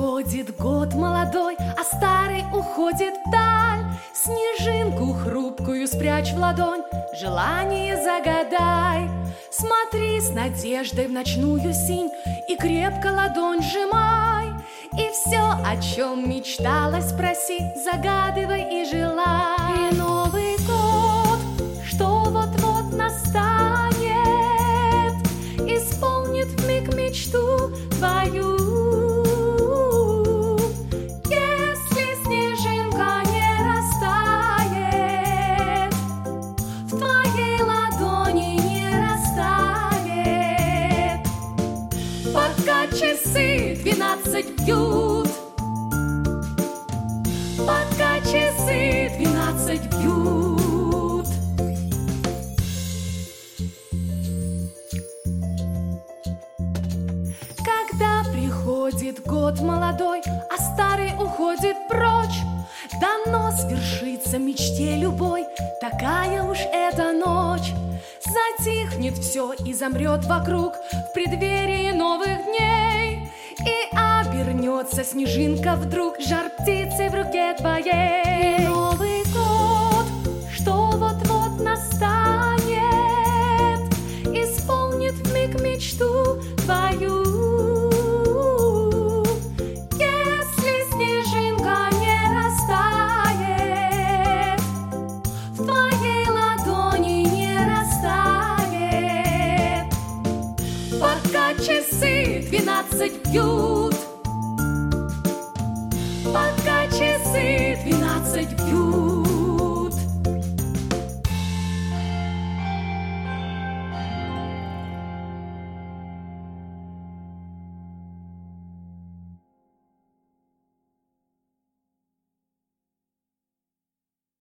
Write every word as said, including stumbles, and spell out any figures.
Проходит год молодой, а старый уходит вдаль. Снежинку хрупкую спрячь в ладонь, желание загадай. Смотри с надеждой в ночную синь и крепко ладонь сжимай. И все, о чем мечталось, спроси, загадывай и желай. И Новый год, что вот-вот настанет, исполнит вмиг мечту твою. Если снежинка не растает, в твоей ладони не растает, пока часы двенадцать бьют, пока часы двенадцать бьют. Когда приходит год молодой, а старый уходит прочь, дано свершится мечте любой, такая уж эта ночь. Затихнет все и замрет вокруг в преддверии новых дней, и обернется снежинка вдруг жар птицы в руке твоей. И Новый год, что вот-вот настанет, исполнит вмиг мечту твою. Если снежинка не растает, в твоей ладони не растает, пока часы двенадцать бьют.